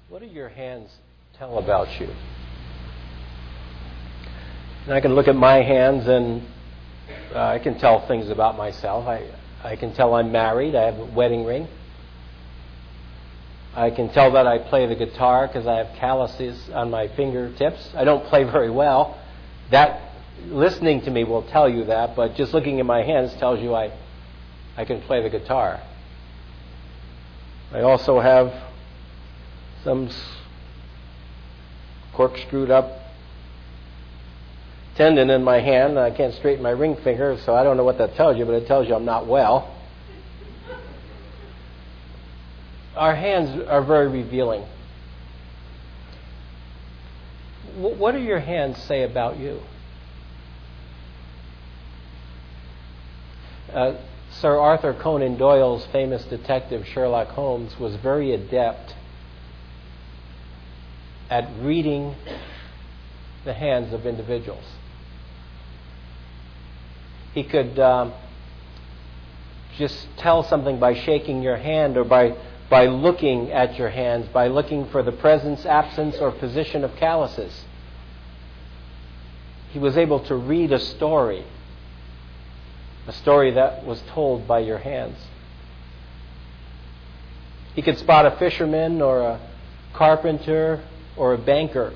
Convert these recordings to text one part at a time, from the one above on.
What do your hands tell about you? And I can look at my hands and I can tell things about myself. I can tell I'm married. I have a wedding ring. I can tell that I play the guitar because I have calluses on my fingertips. I don't play very well. That listening to me will tell you that, but just looking at my hands tells you I can play the guitar. I also have some corkscrewed up tendon in my hand. I can't straighten my ring finger, so I don't know what that tells you, but it tells you I'm not well. Our hands are very revealing. What do your hands say about you? Sir Arthur Conan Doyle's famous detective Sherlock Holmes was very adept at reading the hands of individuals. He could just tell something by shaking your hand or by looking at your hands, by looking for the presence, absence, or position of calluses. He was able to read a story that was told by your hands. He could spot a fisherman or a carpenter or a banker.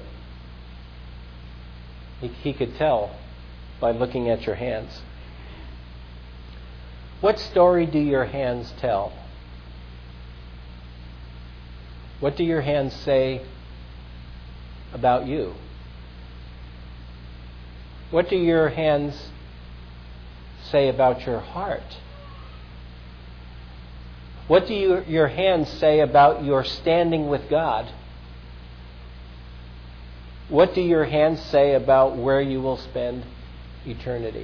He could tell by looking at your hands. What story do your hands tell? What do your hands say about you? What do your hands say about your heart? What do your hands say about your standing with God? What do your hands say about where you will spend eternity?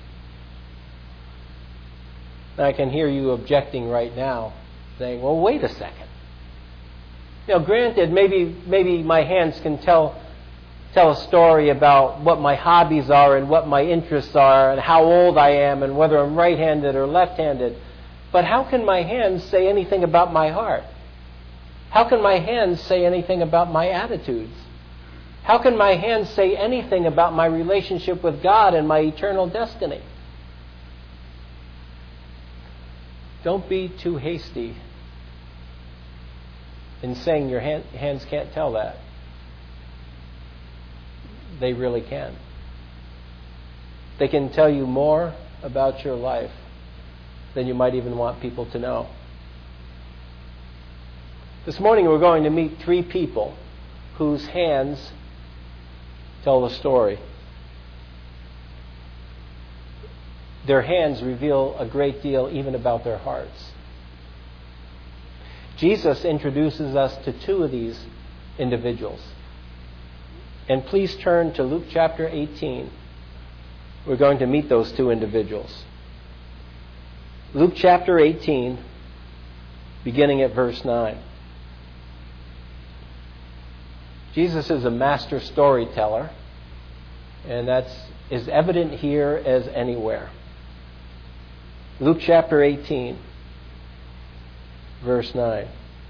I can hear you objecting right now, saying, well, wait a second. Granted, maybe my hands can tell a story about what my hobbies are and what my interests are and how old I am and whether I'm right-handed or left-handed. But how can my hands say anything about my heart? How can my hands say anything about my attitudes? How can my hands say anything about my relationship with God and my eternal destiny? Don't be too hasty in saying your hands can't tell that. They really can. They can tell you more about your life than you might even want people to know. This morning we're going to meet 3 people whose hands tell the story. Their hands reveal a great deal even about their hearts. Jesus introduces us to 2 of these individuals. And please turn to Luke chapter 18. We're going to meet those 2 individuals. Luke chapter 18, beginning at verse 9. Jesus is a master storyteller, and that's as evident here as anywhere. Luke chapter 18, verse 9.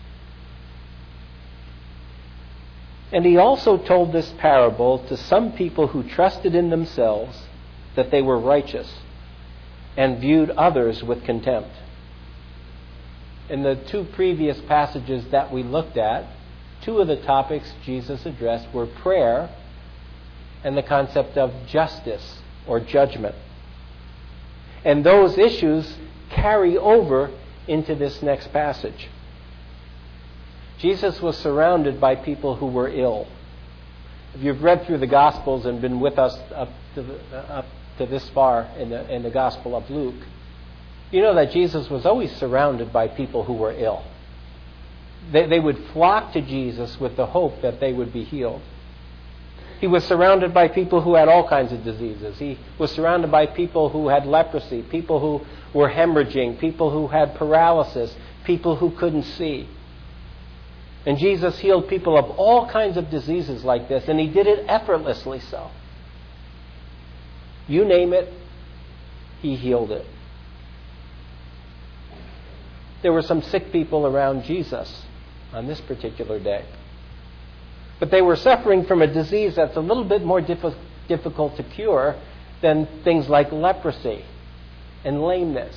And he also told this parable to some people who trusted in themselves that they were righteous and viewed others with contempt. In the 2 previous passages that we looked at, 2 of the topics Jesus addressed were prayer and the concept of justice or judgment. And those issues carry over into this next passage. Jesus was surrounded by people who were ill. If you've read through the Gospels and been with us up to this far in the Gospel of Luke, you know that Jesus was always surrounded by people who were ill. They would flock to Jesus with the hope that they would be healed. He was surrounded by people who had all kinds of diseases. He was surrounded by people who had leprosy, people who were hemorrhaging, people who had paralysis, people who couldn't see. And Jesus healed people of all kinds of diseases like this, and he did it effortlessly so. You name it, he healed it. There were some sick people around Jesus on this particular day. But they were suffering from a disease that's a little bit more difficult to cure than things like leprosy and lameness.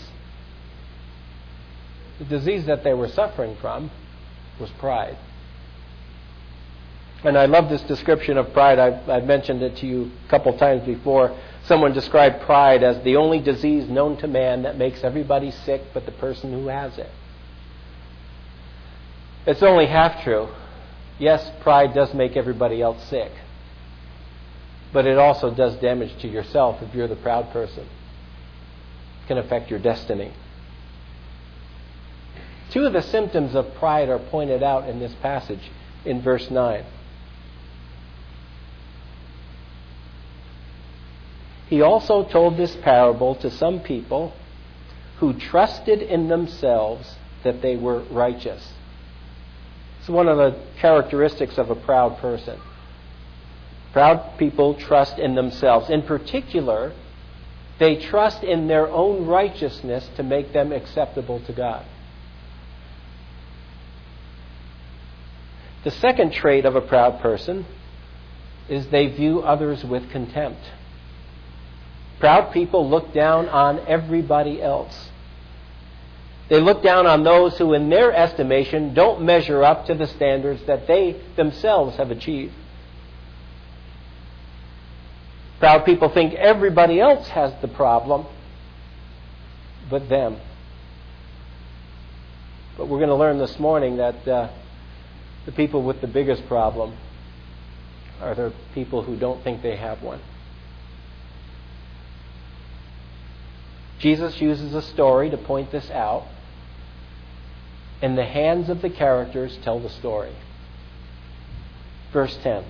The disease that they were suffering from was pride. And I love this description of pride. I've mentioned it to you a couple times before. Someone described pride as the only disease known to man that makes everybody sick but the person who has it. It's only half true. Yes, pride does make everybody else sick. But it also does damage to yourself if you're the proud person. It can affect your destiny. Two of the symptoms of pride are pointed out in this passage in verse 9. He also told this parable to some people who trusted in themselves that they were righteous. It's one of the characteristics of a proud person. Proud people trust in themselves. In particular, they trust in their own righteousness to make them acceptable to God. The second trait of a proud person is they view others with contempt. Proud people look down on everybody else. They look down on those who, in their estimation, don't measure up to the standards that they themselves have achieved. Proud people think everybody else has the problem but them. But we're going to learn this morning that the people with the biggest problem are the people who don't think they have one. Jesus uses a story to point this out, and the hands of the characters tell the story. Verse 10.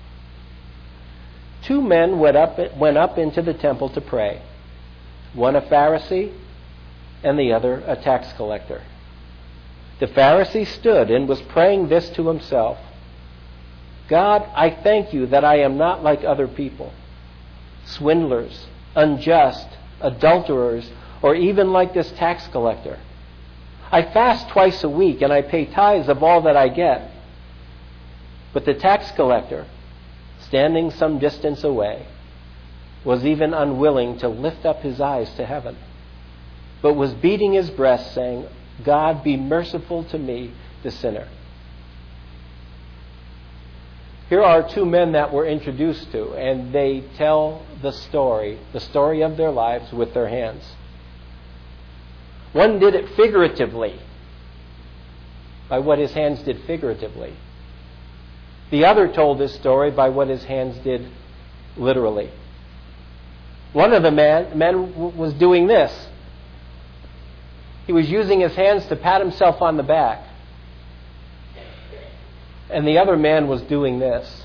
2 men went up into the temple to pray, one a Pharisee and the other a tax collector. The Pharisee stood and was praying this to himself: God, I thank you that I am not like other people, swindlers, unjust, adulterers, or even like this tax collector. I fast twice a week and I pay tithes of all that I get. But the tax collector, standing some distance away, was even unwilling to lift up his eyes to heaven, but was beating his breast, saying, God, be merciful to me, the sinner. Here are 2 men that we're introduced to, and they tell the story of their lives with their hands. One did it figuratively, by what his hands did figuratively. The other told this story by what his hands did literally. One of the men was doing this. He was using his hands to pat himself on the back. And the other man was doing this.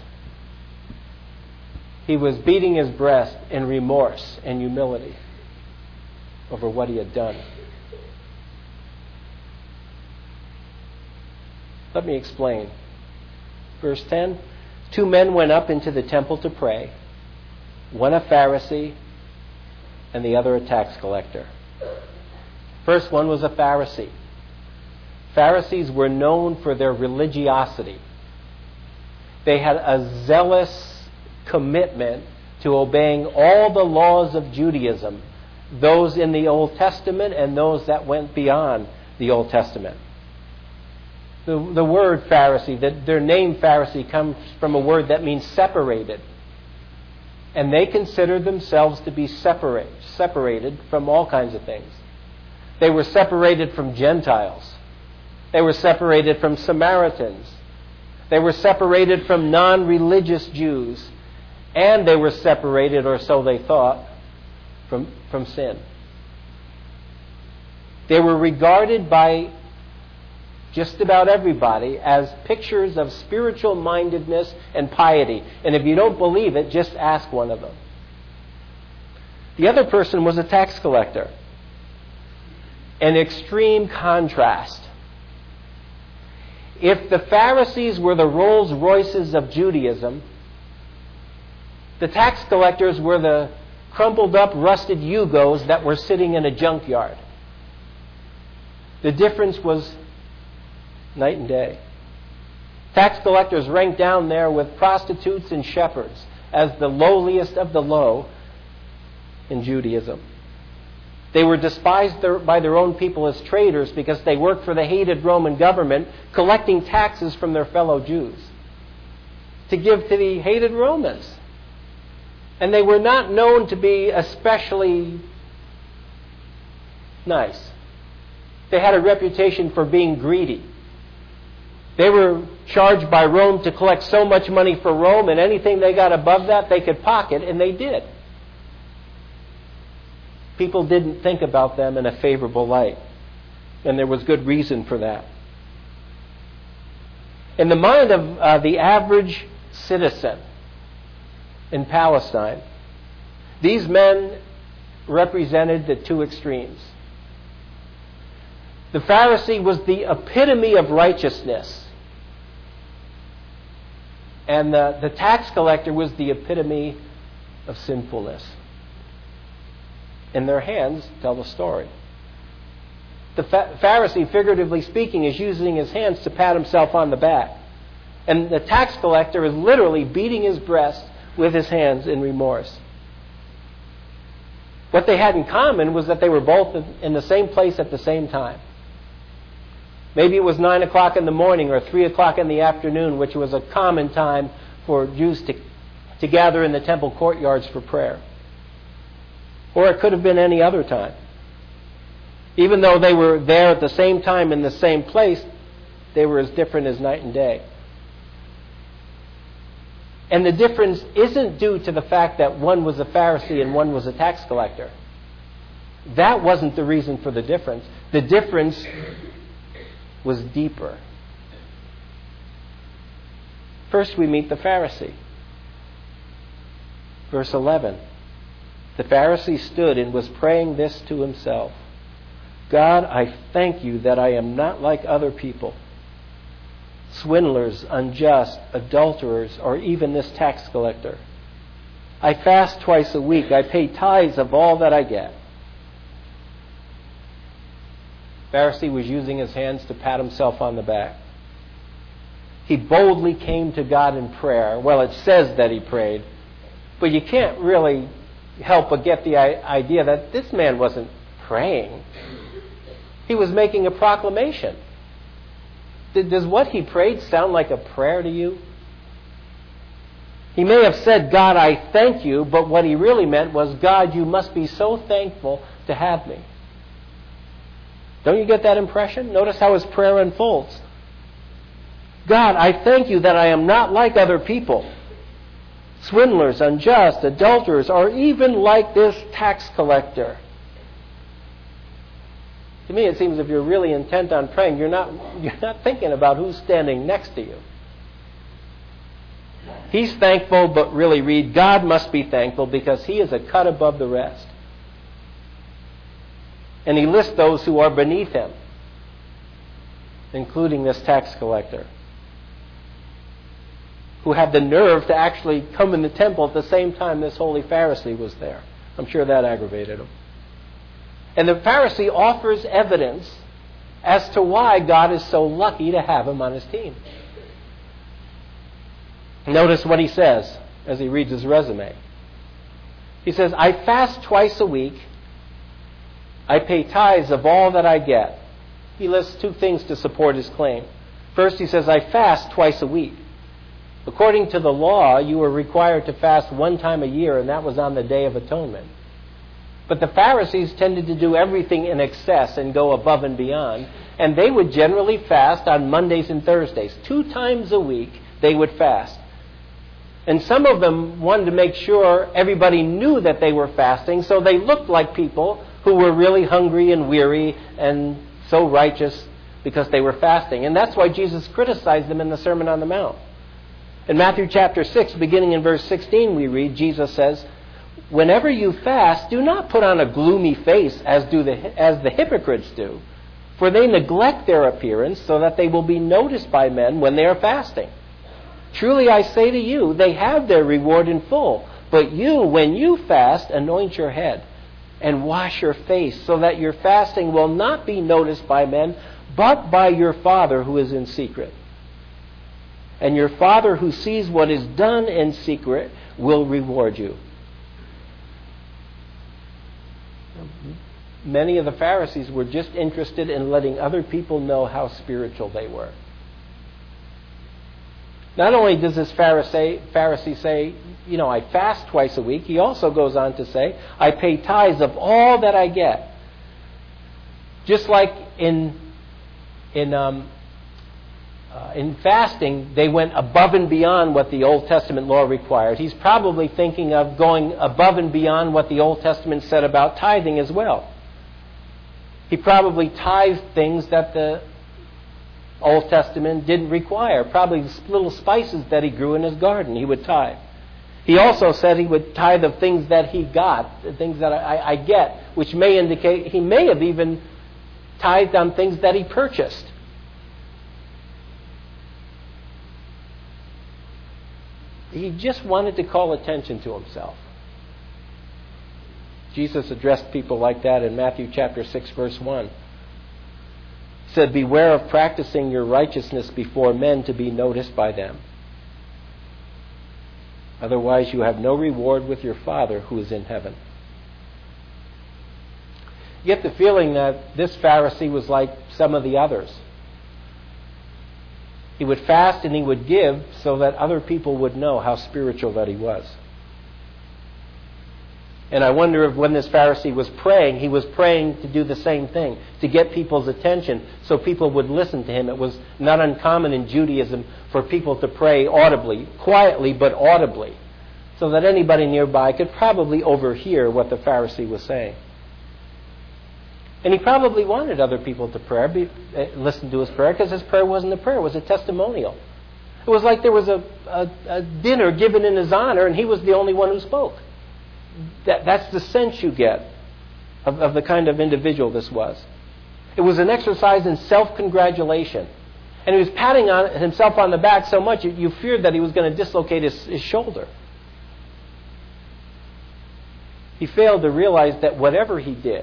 He was beating his breast in remorse and humility over what he had done. Let me explain. Verse 10, 2 men went up into the temple to pray, one a Pharisee and the other a tax collector. First one was a Pharisee. Pharisees were known for their religiosity. They had a zealous commitment to obeying all the laws of Judaism, those in the Old Testament and those that went beyond the Old Testament. The word Pharisee, their name Pharisee, comes from a word that means separated. And they considered themselves to be separated from all kinds of things. They were separated from Gentiles. They were separated from Samaritans. They were separated from non-religious Jews. And they were separated, or so they thought, from sin. They were regarded by just about everybody as pictures of spiritual mindedness and piety. And if you don't believe it, just ask one of them. The other person was a tax collector. An extreme contrast. If the Pharisees were the Rolls Royces of Judaism, the tax collectors were the crumpled up, rusted Yugos that were sitting in a junkyard. The difference was night and day. Tax collectors ranked down there with prostitutes and shepherds as the lowliest of the low in Judaism. They were despised by their own people as traitors because they worked for the hated Roman government, collecting taxes from their fellow Jews to give to the hated Romans. And they were not known to be especially nice. They had a reputation for being greedy. They were charged by Rome to collect so much money for Rome, and anything they got above that they could pocket, and they did. People didn't think about them in a favorable light, and there was good reason for that. In the mind of the average citizen in Palestine, these men represented the two extremes. The Pharisee was the epitome of righteousness, and the tax collector was the epitome of sinfulness. And their hands tell the story. The Pharisee, figuratively speaking, is using his hands to pat himself on the back. And the tax collector is literally beating his breast with his hands in remorse. What they had in common was that they were both in the same place at the same time. Maybe it was 9 o'clock in the morning or 3 o'clock in the afternoon, which was a common time for Jews to gather in the temple courtyards for prayer. Or it could have been any other time. Even though they were there at the same time in the same place, they were as different as night and day. And the difference isn't due to the fact that one was a Pharisee and one was a tax collector. That wasn't the reason for the difference. The difference was deeper. First, we meet the Pharisee. Verse 11. The Pharisee stood and was praying this to himself: God, I thank you that I am not like other people, swindlers, unjust, adulterers, or even this tax collector. I fast twice a week. I pay tithes of all that I get. Pharisee was using his hands to pat himself on the back. He boldly came to God in prayer. Well, it says that he prayed, but you can't really help but get the idea that this man wasn't praying. He was making a proclamation. Does what he prayed sound like a prayer to you? He may have said, God, I thank you, but what he really meant was, God, you must be so thankful to have me. Don't you get that impression? Notice how his prayer unfolds. God, I thank you that I am not like other people, swindlers, unjust, adulterers, or even like this tax collector. To me, it seems if you're really intent on praying, you're not thinking about who's standing next to you. He's thankful, but really read, God must be thankful because he is a cut above the rest. And he lists those who are beneath him, including this tax collector, who had the nerve to actually come in the temple at the same time this holy Pharisee was there. I'm sure that aggravated him. And the Pharisee offers evidence as to why God is so lucky to have him on his team. Notice what he says as he reads his resume. He says, I fast twice a week. I pay tithes of all that I get. He lists two things to support his claim. First, he says, I fast twice a week. According to the law, you were required to fast one time a year, and that was on the Day of Atonement. But the Pharisees tended to do everything in excess and go above and beyond, and they would generally fast on Mondays and Thursdays. 2 times a week they would fast. And some of them wanted to make sure everybody knew that they were fasting, so they looked like people who were really hungry and weary and so righteous because they were fasting. And that's why Jesus criticized them in the Sermon on the Mount. In Matthew chapter 6, beginning in verse 16, we read, Jesus says, whenever you fast, do not put on a gloomy face as the hypocrites do, for they neglect their appearance so that they will be noticed by men when they are fasting. Truly I say to you, they have their reward in full. But you, when you fast, anoint your head and wash your face, so that your fasting will not be noticed by men, but by your Father who is in secret. and your Father who sees what is done in secret will reward you. Many of the Pharisees were just interested in letting other people know how spiritual they were. Not only does this Pharisee say, I fast twice a week, he also goes on to say, I pay tithes of all that I get. Just like in fasting, they went above and beyond what the Old Testament law required. He's probably thinking of going above and beyond what the Old Testament said about tithing as well. He probably tithed things that the Old Testament didn't require. Probably little spices that he grew in his garden, he would tithe. He also said he would tithe of things that he got, the things that I get, which may indicate he may have even tithed on things that he purchased. He just wanted to call attention to himself. Jesus addressed people like that in Matthew chapter 6, verse 1. He said, beware of practicing your righteousness before men to be noticed by them. Otherwise you have no reward with your Father who is in heaven. You get the feeling that this Pharisee was like some of the others. He would fast and he would give so that other people would know how spiritual that he was. And I wonder if when this Pharisee was praying, he was praying to do the same thing, to get people's attention so people would listen to him. It was not uncommon in Judaism for people to pray audibly, quietly but audibly, so that anybody nearby could probably overhear what the Pharisee was saying. And he probably wanted other people to listen to his prayer, because his prayer wasn't a prayer, it was a testimonial. It was like there was a dinner given in his honor and he was the only one who spoke. That's the sense you get of the kind of individual this was. It was an exercise in self-congratulation. And he was patting himself on the back so much you feared that he was going to dislocate his shoulder. He failed to realize that whatever he did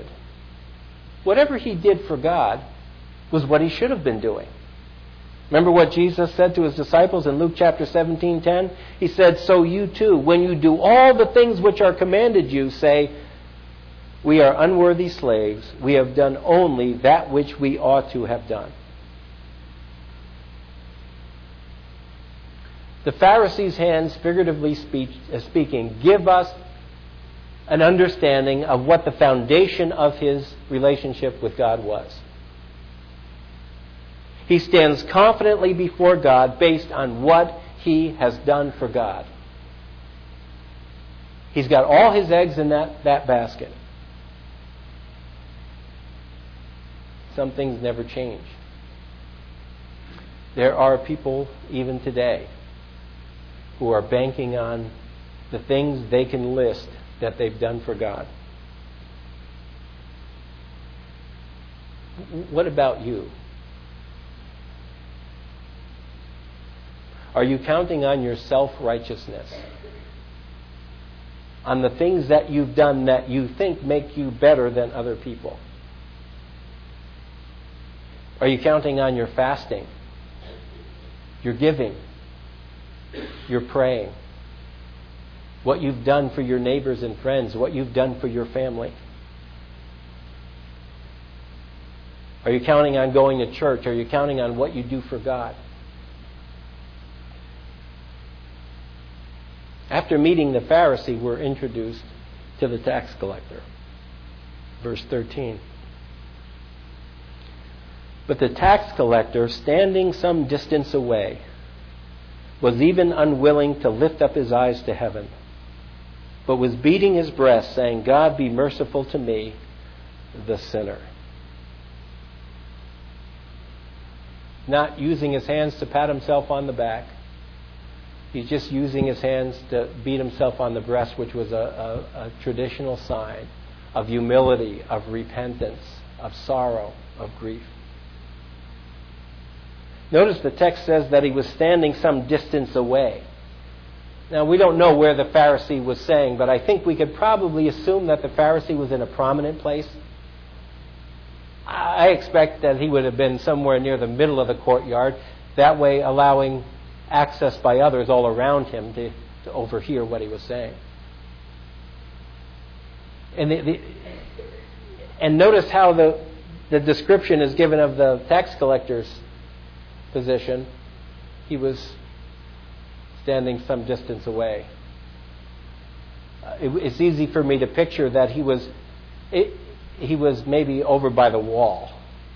for God was what he should have been doing. Remember what Jesus said to his disciples in Luke chapter 17:10? He said, so you too, when you do all the things which are commanded you, say, we are unworthy slaves. We have done only that which we ought to have done. The Pharisees' hands, figuratively speaking, give us an understanding of what the foundation of his relationship with God was. He stands confidently before God based on what he has done for God. He's got all his eggs in that basket. Some things never change. There are people even today who are banking on the things they can list that they've done for God. What about you? Are you counting on your self-righteousness? On the things that you've done that you think make you better than other people? Are you counting on your fasting, your giving, your praying, what you've done for your neighbors and friends, what you've done for your family? Are you counting on going to church? Are you counting on what you do for God? After meeting the Pharisee, we're introduced to the tax collector. Verse 13. But the tax collector, standing some distance away, was even unwilling to lift up his eyes to heaven, but was beating his breast, saying, God, be merciful to me, the sinner. Not using his hands to pat himself on the back. He's just using his hands to beat himself on the breast, which was a traditional sign of humility, of repentance, of sorrow, of grief. Notice the text says that he was standing some distance away. Now, we don't know where the Pharisee was saying, but I think we could probably assume that the Pharisee was in a prominent place. I expect that he would have been somewhere near the middle of the courtyard, that way allowing accessed by others all around him to overhear what he was saying. And notice how the description is given of the tax collector's position. He was standing some distance away. It's easy for me to picture that he was maybe over by the wall,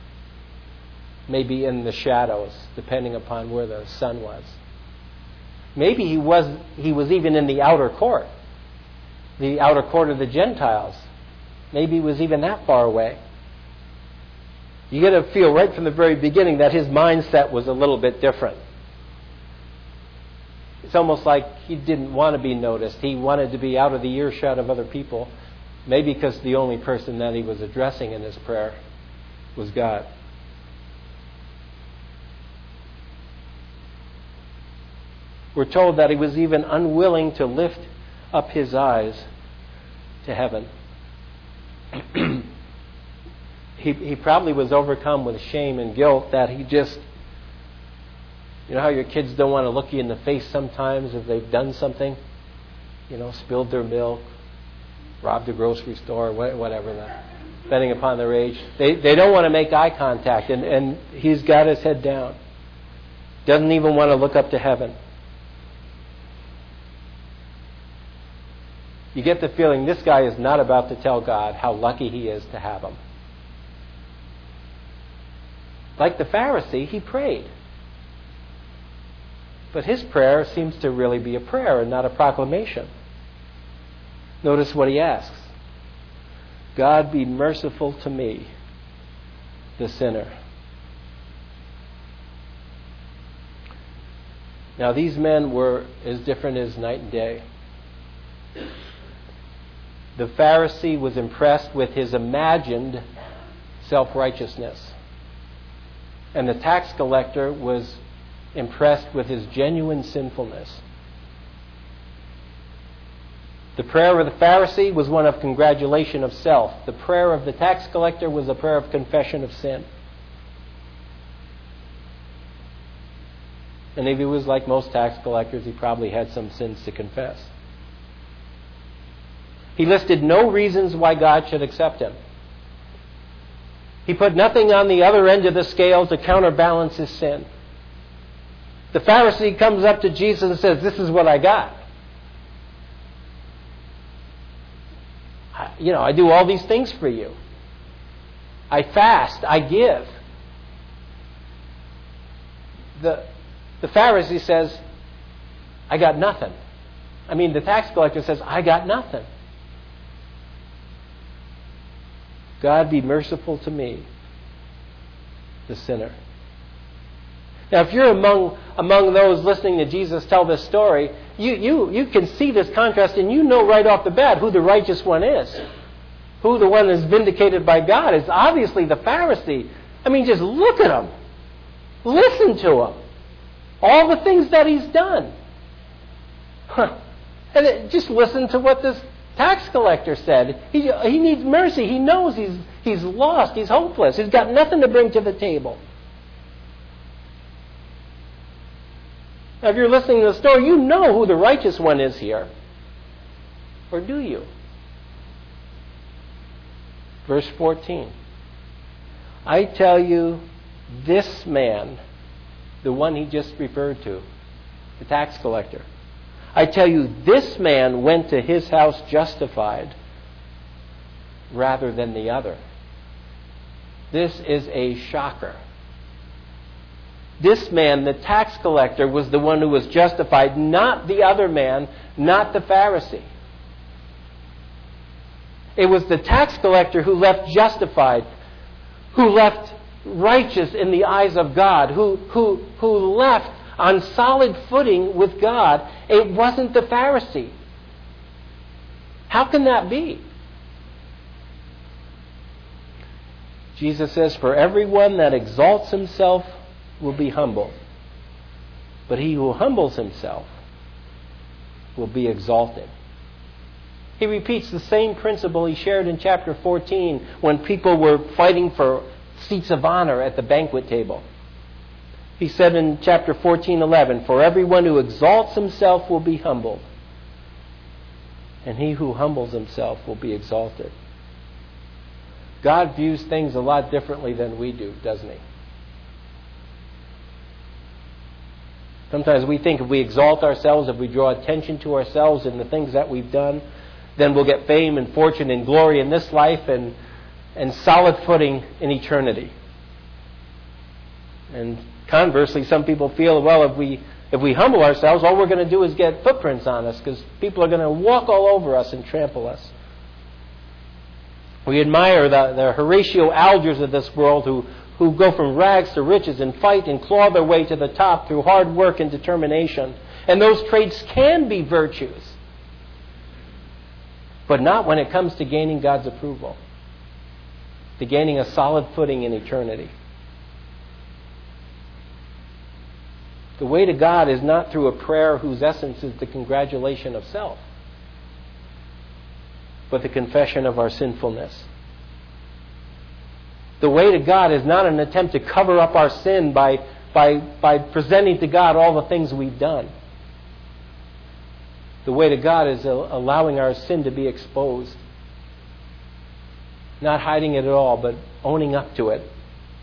maybe in the shadows, depending upon where the sun was. Maybe he was even in the outer court of the Gentiles. Maybe he was even that far away. You get to feel right from the very beginning that his mindset was a little bit different. It's almost like he didn't want to be noticed. He wanted to be out of the earshot of other people, maybe because the only person that he was addressing in his prayer was God. We're told that he was even unwilling to lift up his eyes to heaven. He probably was overcome with shame and guilt that he just... You know how your kids don't want to look you in the face sometimes if they've done something? Spilled their milk, robbed a grocery store, whatever, depending upon their age. They don't want to make eye contact, and he's got his head down. Doesn't even want to look up to heaven. You get the feeling this guy is not about to tell God how lucky he is to have him. Like the Pharisee, he prayed. But his prayer seems to really be a prayer and not a proclamation. Notice what he asks. God, be merciful to me, the sinner. Now these men were as different as night and day. The Pharisee was impressed with his imagined self-righteousness. And the tax collector was impressed with his genuine sinfulness. The prayer of the Pharisee was one of congratulation of self. The prayer of the tax collector was a prayer of confession of sin. And if he was like most tax collectors, he probably had some sins to confess. He listed no reasons why God should accept him. He put nothing on the other end of the scale to counterbalance his sin. The Pharisee comes up to Jesus and says, this is what I got. I do all these things for you. I fast. I give. The Pharisee says, I got nothing. The tax collector says, I got nothing. God, be merciful to me, the sinner. Now, if you're among those listening to Jesus tell this story, you can see this contrast, and you know right off the bat who the righteous one is. Who the one is vindicated by God is obviously the Pharisee. Just look at him. Listen to him. All the things that he's done. And just listen to what this tax collector said. He needs mercy. He knows he's lost. He's hopeless. He's got nothing to bring to the table. Now, if you're listening to the story, you know who the righteous one is here. Or do you? Verse 14. I tell you, this man, the one he just referred to, the tax collector, I tell you, this man went to his house justified rather than the other. This is a shocker. This man, the tax collector, was the one who was justified, not the other man, not the Pharisee. It was the tax collector who left justified, who left righteous in the eyes of God, who left on solid footing with God. It wasn't the Pharisee. How can that be? Jesus says, for everyone that exalts himself will be humbled, but he who humbles himself will be exalted. He repeats the same principle he shared in chapter 14 when people were fighting for seats of honor at the banquet table. He said in chapter 14:11, "For everyone who exalts himself will be humbled, and he who humbles himself will be exalted." God views things a lot differently than we do, doesn't he? Sometimes we think if we exalt ourselves, if we draw attention to ourselves and the things that we've done, then we'll get fame and fortune and glory in this life and solid footing in eternity. And conversely, some people feel, well, if we humble ourselves, all we're going to do is get footprints on us because people are going to walk all over us and trample us. We admire the Horatio Algers of this world who go from rags to riches and fight and claw their way to the top through hard work and determination. And those traits can be virtues, but not when it comes to gaining God's approval, to gaining a solid footing in eternity. The way to God is not through a prayer whose essence is the congratulation of self, but the confession of our sinfulness. The way to God is not an attempt to cover up our sin by presenting to God all the things we've done. The way to God is allowing our sin to be exposed. Not hiding it at all, but owning up to it.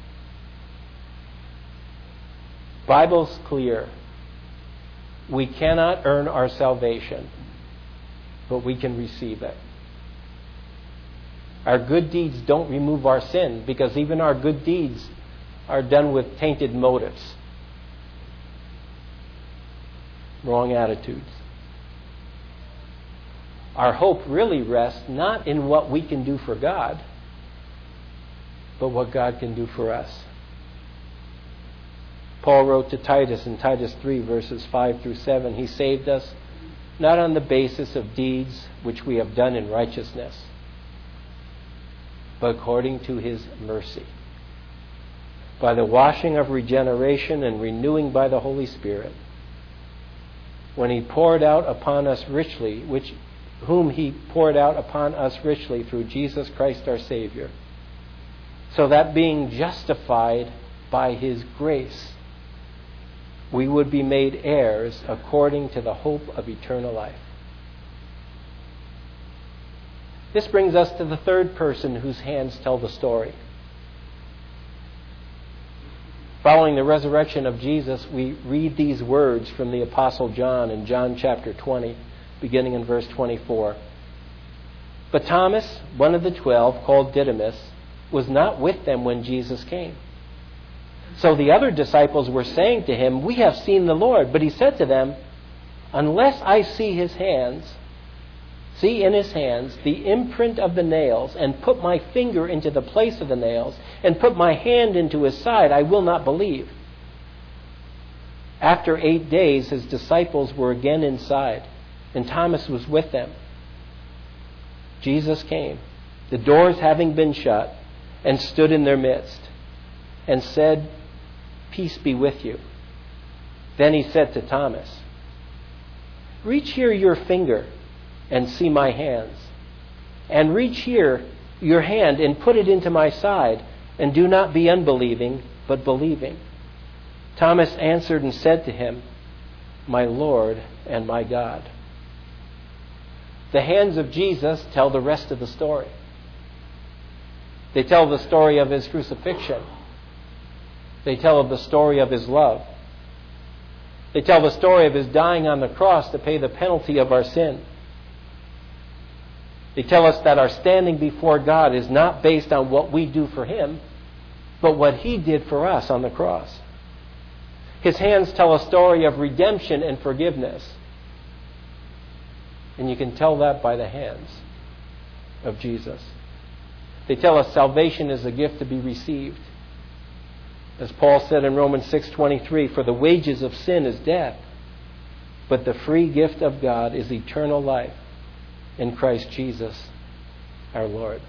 Bible's clear. We cannot earn our salvation, but we can receive it. Our good deeds don't remove our sin, because even our good deeds are done with tainted motives, wrong attitudes. Our hope really rests not in what we can do for God, but what God can do for us. Paul wrote to Titus in Titus 3, verses 5 through 7, He saved us not on the basis of deeds which we have done in righteousness, but according to His mercy, by the washing of regeneration and renewing by the Holy Spirit, when He poured out upon us richly, whom He poured out upon us richly through Jesus Christ our Savior, so that being justified by His grace, we would be made heirs according to the hope of eternal life. This brings us to the third person whose hands tell the story. Following the resurrection of Jesus, we read these words from the Apostle John in John chapter 20, beginning in verse 24. But Thomas, one of the 12, called Didymus, was not with them when Jesus came. So the other disciples were saying to him, "We have seen the Lord." But he said to them, "Unless I see in his hands the imprint of the nails, and put my finger into the place of the nails, and put my hand into his side, I will not believe." After 8 days, his disciples were again inside, and Thomas was with them. Jesus came, the doors having been shut, and stood in their midst, and said, "Peace be with you." Then he said to Thomas, "Reach here your finger and see my hands, and reach here your hand and put it into my side, and do not be unbelieving, but believing." Thomas answered and said to him, "My Lord and my God." The hands of Jesus tell the rest of the story. They tell the story of His crucifixion. They tell of the story of His love. They tell the story of His dying on the cross to pay the penalty of our sin. They tell us that our standing before God is not based on what we do for Him, but what He did for us on the cross. His hands tell a story of redemption and forgiveness. And you can tell that by the hands of Jesus. They tell us salvation is a gift to be received. As Paul said in Romans 6:23, "For the wages of sin is death, but the free gift of God is eternal life in Christ Jesus our Lord."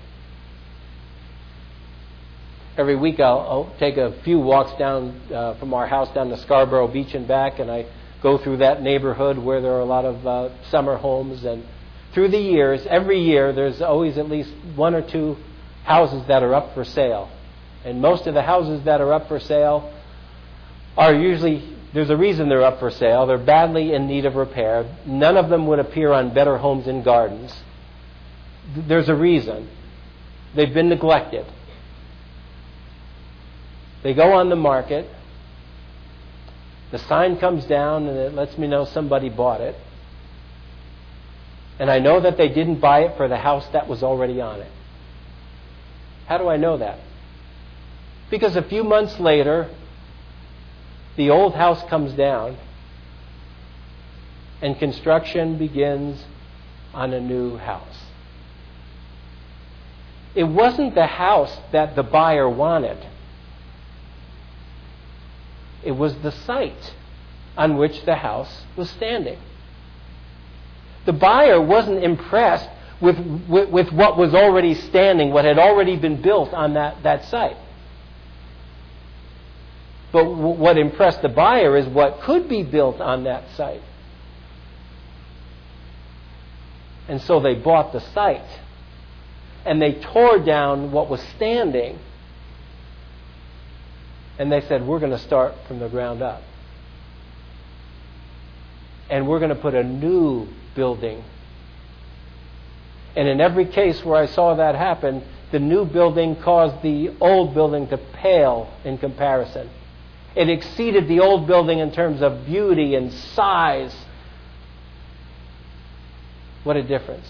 Every week I'll take a few walks down from our house down to Scarborough Beach and back, and I go through that neighborhood where there are a lot of summer homes. And through the years, every year, there's always at least one or two houses that are up for sale. And most of the houses that are up for sale are usually, there's a reason they're up for sale. They're badly in need of repair. None of them would appear on Better Homes and Gardens. There's a reason. They've been neglected. They go on the market. The sign comes down and it lets me know somebody bought it. And I know that they didn't buy it for the house that was already on it. How do I know that? Because a few months later, the old house comes down and construction begins on a new house. It wasn't the house that the buyer wanted. It was the site on which the house was standing. The buyer wasn't impressed with what was already standing, what had already been built on that site. But what impressed the buyer is what could be built on that site. And so they bought the site. And they tore down what was standing. And they said, we're going to start from the ground up. And we're going to put a new building. And in every case where I saw that happen, the new building caused the old building to pale in comparison. It exceeded the old building in terms of beauty and size. What a difference.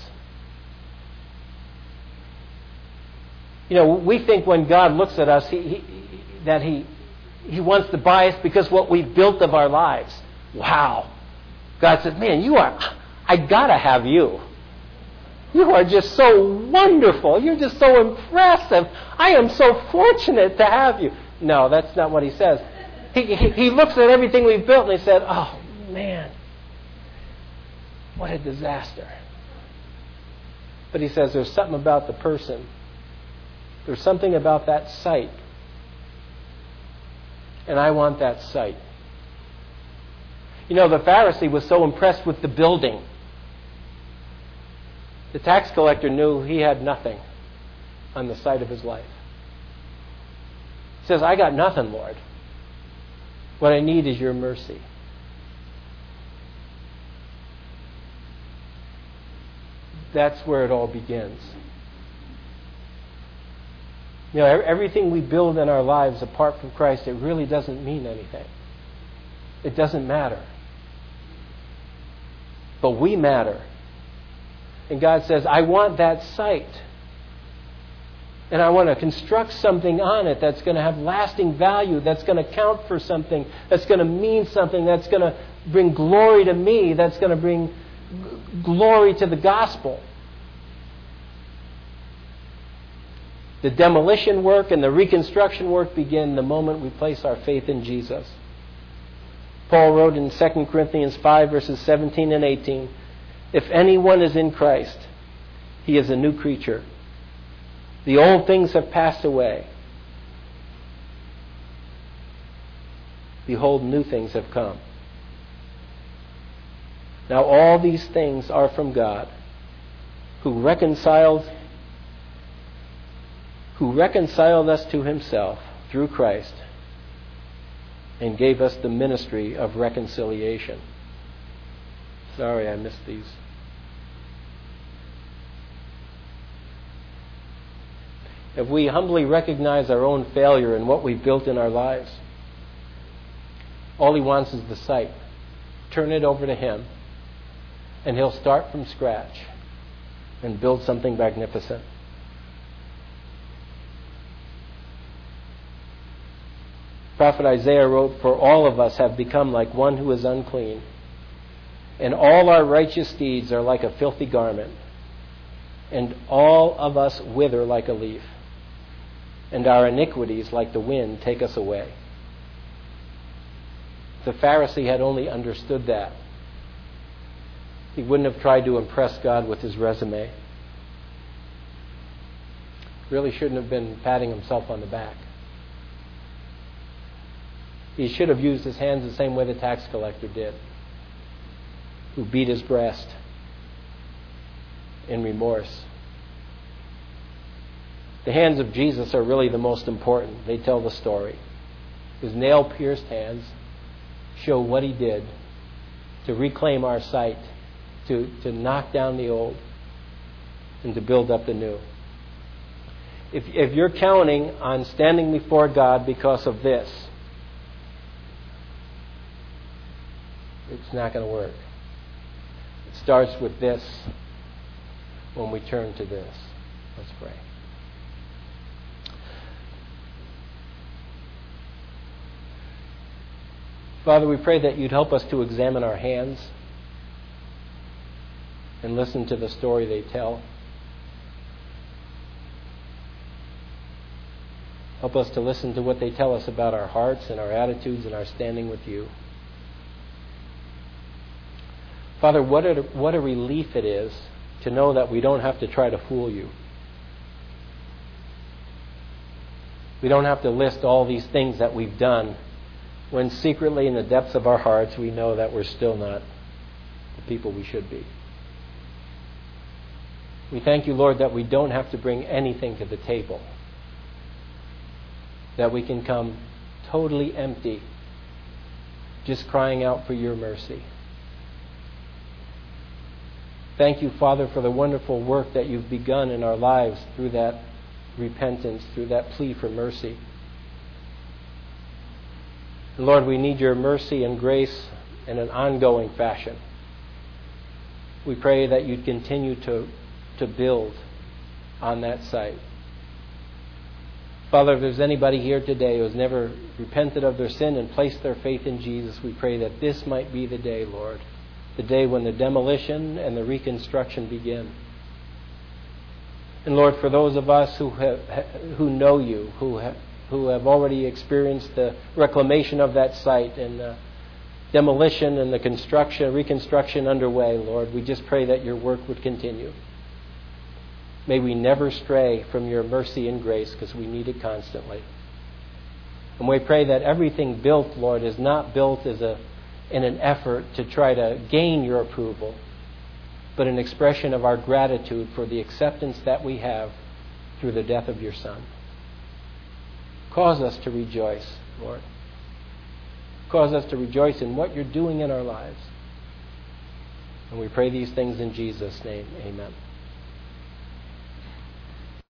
You know, we think when God looks at us, that He wants to buy us because what we've built of our lives. Wow. God says, man, I gotta have you. You are just so wonderful. You're just so impressive. I am so fortunate to have you. No, that's not what He says. He looks at everything we've built and He said, oh, man, what a disaster. But He says there's something about the person. There's something about that site. And I want that site. You know, the Pharisee was so impressed with the building. The tax collector knew he had nothing on the site of his life. He says, I got nothing, Lord. What I need is your mercy. That's where it all begins. You know, everything we build in our lives apart from Christ, it really doesn't mean anything. It doesn't matter. But we matter. And God says, I want that site. And I want to construct something on it that's going to have lasting value, that's going to count for something, that's going to mean something, that's going to bring glory to me, that's going to bring glory to the gospel. The demolition work and the reconstruction work begin the moment we place our faith in Jesus. Paul wrote in 2 Corinthians 5, verses 17 and 18, if anyone is in Christ, he is a new creature. The old things have passed away. Behold, new things have come. Now all these things are from God, who reconciled us to Himself through Christ and gave us the ministry of reconciliation. Sorry, I missed these. If we humbly recognize our own failure in what we've built in our lives, all He wants is the site. Turn it over to Him, and He'll start from scratch and build something magnificent. Prophet Isaiah wrote, for all of us have become like one who is unclean, and all our righteous deeds are like a filthy garment, and all of us wither like a leaf, and our iniquities like the wind take us away. If the Pharisee had only understood that, he wouldn't have tried to impress God with his resume. Really shouldn't have been patting himself on the back. He should have used his hands the same way the tax collector did, who beat his breast in remorse. The hands of Jesus are really the most important. They tell the story. His nail-pierced hands, show what He did to reclaim our sight, to knock down the old, and to build up the new. If you're counting on standing before God because of this, it's not going to work. It starts with this when we turn to this. Let's pray. Father, we pray that You'd help us to examine our hands and listen to the story they tell. Help us to listen to what they tell us about our hearts and our attitudes and our standing with You. Father, what a relief it is to know that we don't have to try to fool You. We don't have to list all these things that we've done when secretly in the depths of our hearts we know that we're still not the people we should be. We thank You, Lord, that we don't have to bring anything to the table, that we can come totally empty, just crying out for Your mercy. Thank You, Father, for the wonderful work that You've begun in our lives through that repentance, through that plea for mercy. And Lord, we need Your mercy and grace in an ongoing fashion. We pray that You'd continue to build on that sight. Father, if there's anybody here today who has never repented of their sin and placed their faith in Jesus, we pray that this might be the day, Lord, the day when the demolition and the reconstruction begin. And Lord, for those of us who know You, who have already experienced the reclamation of that site and the demolition and the reconstruction underway, Lord, we just pray that Your work would continue. May we never stray from Your mercy and grace, because we need it constantly. And we pray that everything built, Lord, is not built in an effort to try to gain Your approval, but an expression of our gratitude for the acceptance that we have through the death of Your Son. Cause us to rejoice, Lord. Cause us to rejoice in what You're doing in our lives. And we pray these things in Jesus' name. Amen.